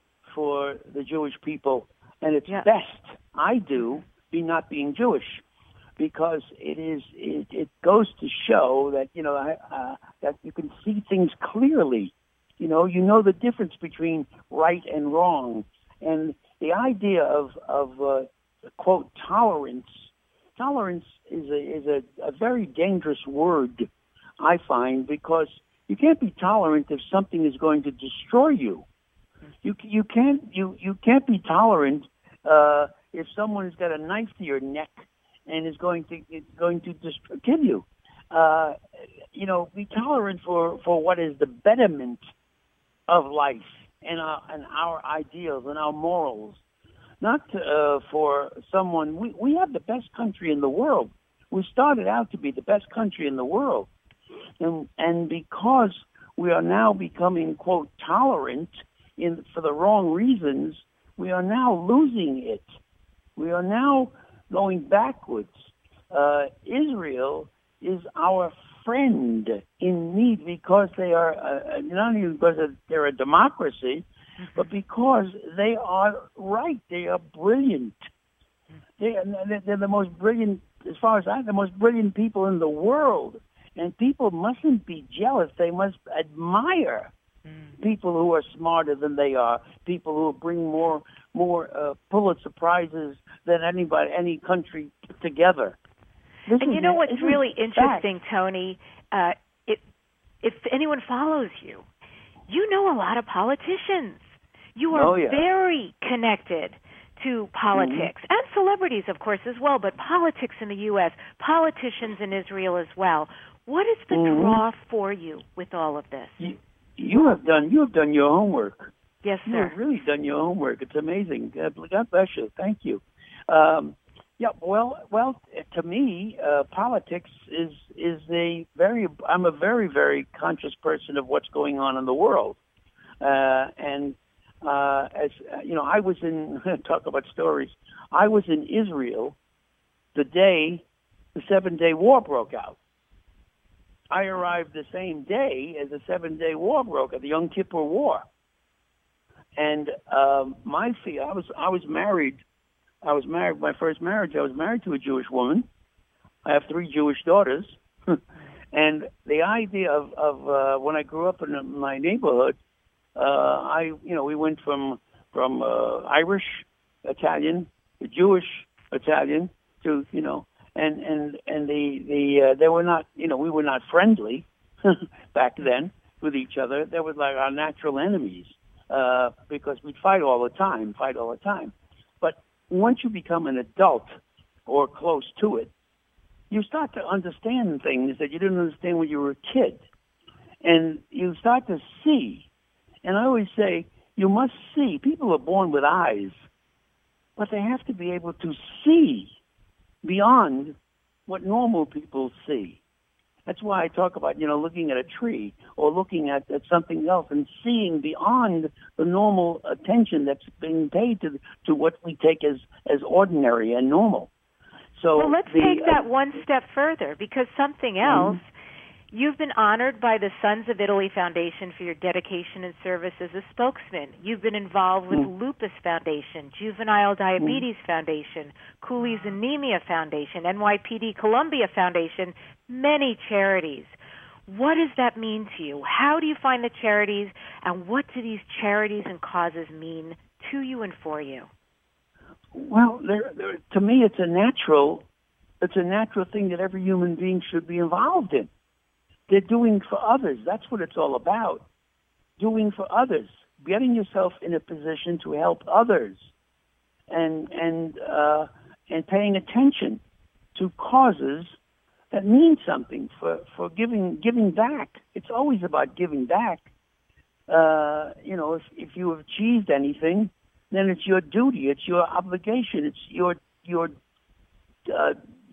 for the Jewish people, and it's yeah. best I do be not being Jewish, because it is it, it goes to show that you know I, uh, that you can see things clearly. You know, you know the difference between right and wrong, and the idea of of uh, quote tolerance. Tolerance is a is a, a very dangerous word, I find, because you can't be tolerant if something is going to destroy you. You you can't you, you can't be tolerant uh, if someone's got a knife to your neck and is going to it's going to dist- kill you. Uh, you know, be tolerant for, for what is the betterment of life and our, and our ideals and our morals. Not uh, for someone. We, we have the best country in the world. We started out to be the best country in the world. And, and because we are now becoming, quote, tolerant in for the wrong reasons, we are now losing it. We are now going backwards. Uh, Israel is our friend in need because they are, uh, not only because they're a democracy, but because they are right. They are brilliant. They are, they're the most brilliant, as far as I know, the most brilliant people in the world. And people mustn't be jealous. They must admire mm. people who are smarter than they are, people who bring more more uh, Pulitzer Prizes than anybody, any country put together. This and is, you know what's really fact. interesting, Tony? Uh, it, if anyone follows you, you know a lot of politicians. You are oh, yeah. very connected to politics mm-hmm. and celebrities, of course, as well, but politics in the U S, politicians in Israel as well. What is the mm-hmm. draw for you with all of this? You, you have done you have done your homework. Yes, sir. You have really done your homework. It's amazing. God bless you. Thank you. Um, yeah. Well, well, to me, uh, politics is is a very. I'm a very very conscious person of what's going on in the world, uh, and. Uh, as uh, you know, I was in, talk about stories, I was in Israel the day the seven-day war broke out. I arrived the same day as the seven-day war broke out, the Yom Kippur War. and um, my fee, I was I was married. I was married. My first marriage, I was married to a Jewish woman. I have three Jewish daughters, and the idea of of uh, when I grew up in my neighborhood, uh, I you know we went from from uh, Irish, Italian, to Jewish, Italian, to you know, and and and the the uh, they were not you know we were not friendly back then with each other. They were like our natural enemies uh, because we'd fight all the time, fight all the time. But once you become an adult or close to it, you start to understand things that you didn't understand when you were a kid. And you start to see. And I always say, you must see. People are born with eyes, but they have to be able to see beyond what normal people see. That's why I talk about, you know, looking at a tree or looking at, at something else and seeing beyond the normal attention that's being paid to to what we take as, as ordinary and normal. So well, let's the, take that uh, one step further, because something else, mm-hmm. you've been honored by the Sons of Italy Foundation for your dedication and service as a spokesman. You've been involved with mm-hmm. Lupus Foundation, Juvenile Diabetes mm-hmm. Foundation, Cooley's Anemia Foundation, N Y P D Columbia Foundation, many charities. What does that mean to you? How do you find the charities, and what do these charities and causes mean to you and for you? Well, they're, they're, to me, it's a natural, it's a natural thing that every human being should be involved in. They're doing for others. That's what it's all about. Doing for others, getting yourself in a position to help others, and and uh, and paying attention to causes that mean something for, for giving giving back. It's always about giving back. Uh, you know, if if you have achieved anything, then it's your duty, it's your obligation, it's your your uh,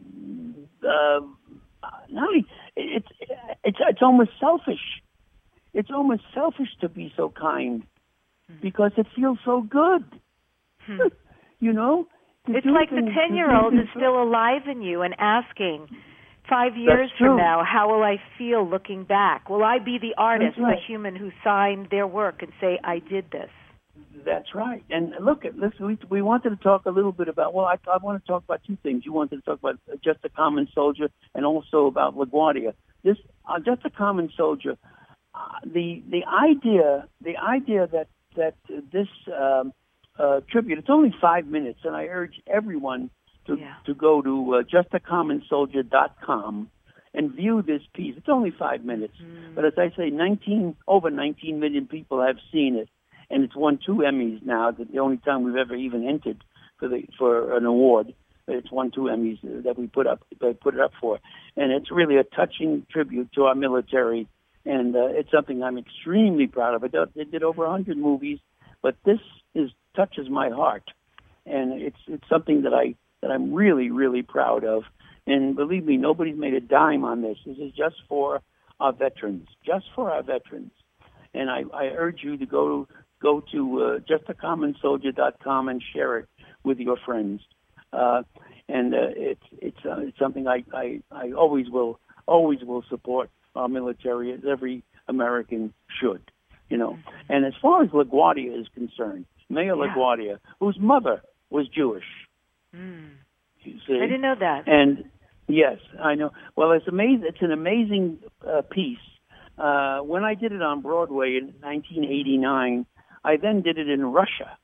uh, not only, it's it's it's almost selfish. It's almost selfish to be so kind because it feels so good. Hmm. You know, it's like the ten-year-old is still alive in you and asking, five years from now, how will I feel looking back? Will I be the artist, right. the human who signed their work and say, I did this? That's right. And look, at listen, we, we wanted to talk a little bit about, well, I, I want to talk about two things. You wanted to talk about Just a Common Soldier and also about LaGuardia. This, uh, Just a Common Soldier, uh, the the idea the idea that, that uh, this um, uh, tribute, it's only five minutes, and I urge everyone to, yeah. to go to uh, just a common soldier dot com and view this piece. It's only five minutes. Mm. But as I say, nineteen over nineteen million people have seen it. And it's won two Emmys now. That's the only time we've ever even entered for the for an award. It's won two Emmys that we put up they put it up for, and it's really a touching tribute to our military. And uh, it's something I'm extremely proud of. They did over a hundred movies, but this is touches my heart, and it's it's something that I that I'm really really proud of. And believe me, nobody's made a dime on this. This is just for our veterans, just for our veterans. And I, I urge you to go. Go to uh, just a common soldier dot com and share it with your friends. Uh, and uh, it's it's uh, it's something I, I, I always will always will support our military, as every American should, you know. And as far as LaGuardia is concerned, Mayor yeah. LaGuardia, whose mother was Jewish. Mm. You see? I didn't know that. And yes, I know. Well, it's amazing. It's an amazing uh, piece. Uh, when I did it on Broadway in nineteen eighty-nine. I then did it in Russia.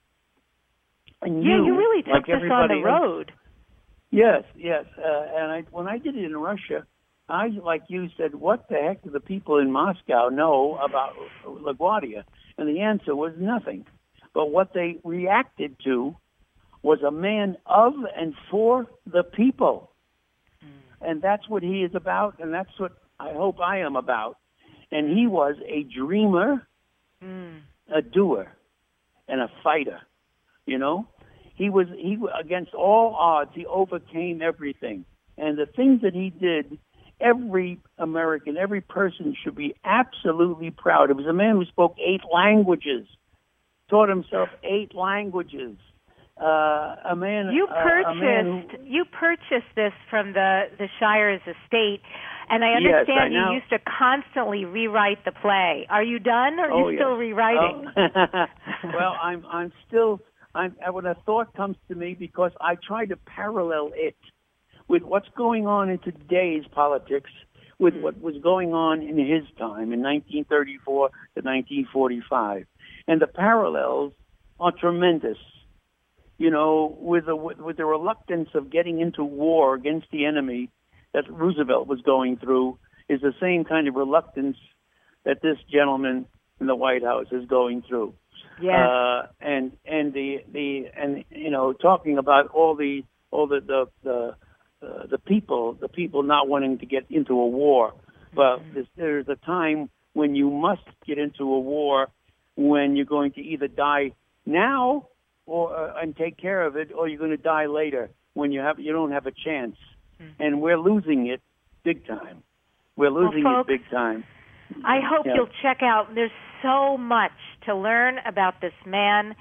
And yeah, you, you really took like this on the road. Else, yes, yes. Uh, and I, when I did it in Russia, I, like you, said, what the heck do the people in Moscow know about LaGuardia? And the answer was nothing. But what they reacted to was a man of and for the people. Mm. And that's what he is about, and that's what I hope I am about. And he was a dreamer, mm. a doer, and a fighter. You know, he was he against all odds. He overcame everything, and the things that he did, every American, every person should be absolutely proud. It was a man who spoke eight languages, taught himself eight languages, uh, a man. You uh, purchased a man who, you purchased this from the the Shire's estate, and I Yes, understand I you know. used to constantly rewrite the play. Are you done, or are Oh, you still yes. rewriting? Oh. Well, I'm I'm still. I'm, when a thought comes to me, because I try to parallel it with what's going on in today's politics, with what was going on in his time in nineteen thirty-four to nineteen forty-five, and the parallels are tremendous. You know, with the with the reluctance of getting into war against the enemy that Roosevelt was going through, is the same kind of reluctance that this gentleman in the White House is going through. Yes. Uh, and and the the and you know, talking about all the all the the the, uh, the people the people not wanting to get into a war. But mm-hmm. there's, there's a time when you must get into a war, when you're going to either die now or uh, and take care of it, or you're going to die later when you have you don't have a chance. Mm-hmm. And we're losing it big time. We're losing well, folks, it big time. I hope yeah. you'll check out. There's so much to learn about this man,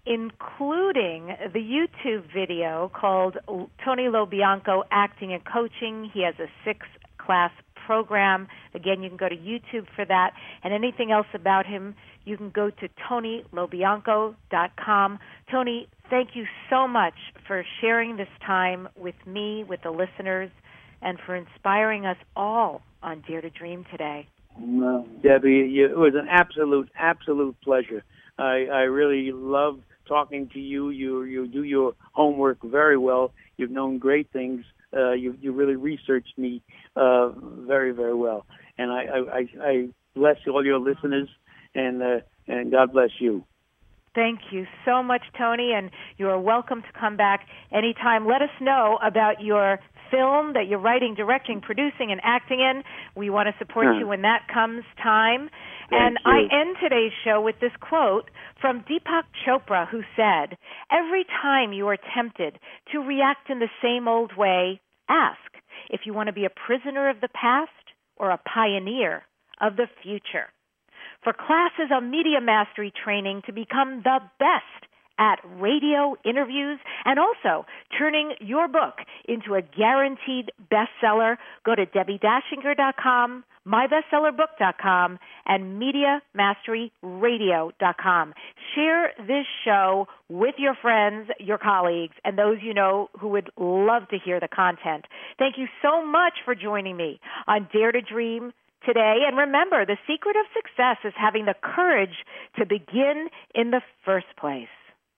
including the YouTube video called Tony LoBianco Acting and Coaching. He has a six-class program. Again, you can go to YouTube for that. And anything else about him, you can go to tony lobianco dot com. Tony, thank you so much for sharing this time with me, with the listeners, and for inspiring us all on Dare to Dream today. Well, Debbie, you, it was an absolute, absolute pleasure. I, I really love talking to you. You you do your homework very well. You've known great things. Uh, you you really researched me uh, very, very well. And I, I, I, I bless all your listeners, and uh, and God bless you. Thank you so much, Tony, and you are welcome to come back anytime. Let us know about your film that you're writing, directing, producing, and acting in. We want to support huh. you when that comes time. Thank and you. I end today's show with this quote from Deepak Chopra, who said, "Every time you are tempted to react in the same old way, ask if you want to be a prisoner of the past or a pioneer of the future." For classes on media mastery training to become the best at radio interviews and also turning your book into a guaranteed bestseller, go to debbie dashinger dot com, my bestseller book dot com, and media mastery radio dot com. Share this show with your friends, your colleagues, and those you know who would love to hear the content. Thank you so much for joining me on Dare to Dream today. And remember, the secret of success is having the courage to begin in the first place.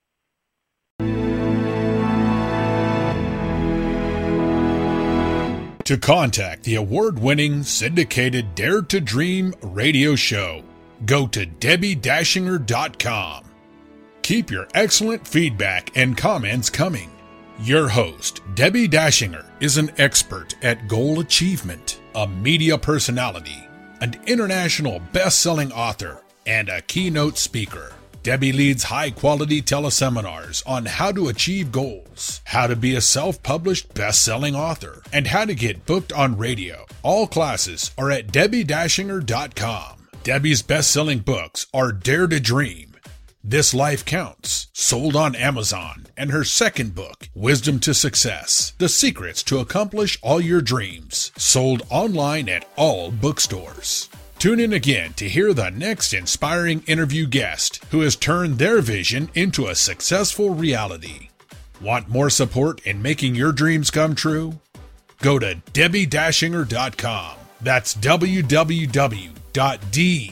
To contact the award-winning syndicated Dare to Dream radio show, go to debbie dashinger dot com. Keep your excellent feedback and comments coming. Your host, Debbie Dashinger, is an expert at goal achievement, a media personality, an international best-selling author, and a keynote speaker. Debbie leads high-quality teleseminars on how to achieve goals, how to be a self-published best-selling author, and how to get booked on radio. All classes are at debbie dashinger dot com. Debbie's best-selling books are Dare to Dream, This Life Counts, sold on Amazon, and her second book, Wisdom to Success, The Secrets to Accomplish All Your Dreams, sold online at all bookstores. Tune in again to hear the next inspiring interview guest who has turned their vision into a successful reality. Want more support in making your dreams come true? Go to debbie dashinger dot com. That's w w w dot debbie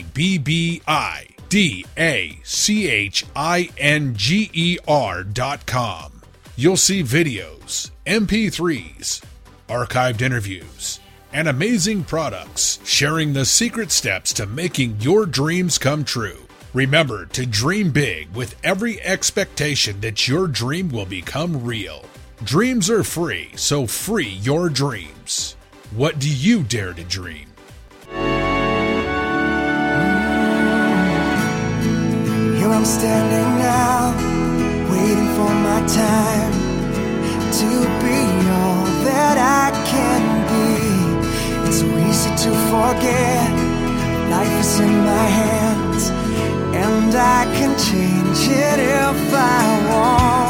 dashinger dot com. You'll see videos, M P threes, archived interviews, and amazing products sharing the secret steps to making your dreams come true. Remember to dream big with every expectation that your dream will become real. Dreams are free, so free your dreams. What do you dare to dream? Here I'm standing now, waiting for my time to be all that I can be. It's so easy to forget, life is in my hands, and I can change it if I want.